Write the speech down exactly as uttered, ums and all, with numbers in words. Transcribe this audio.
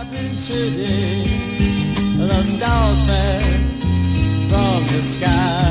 happened today? The stars fell from the sky.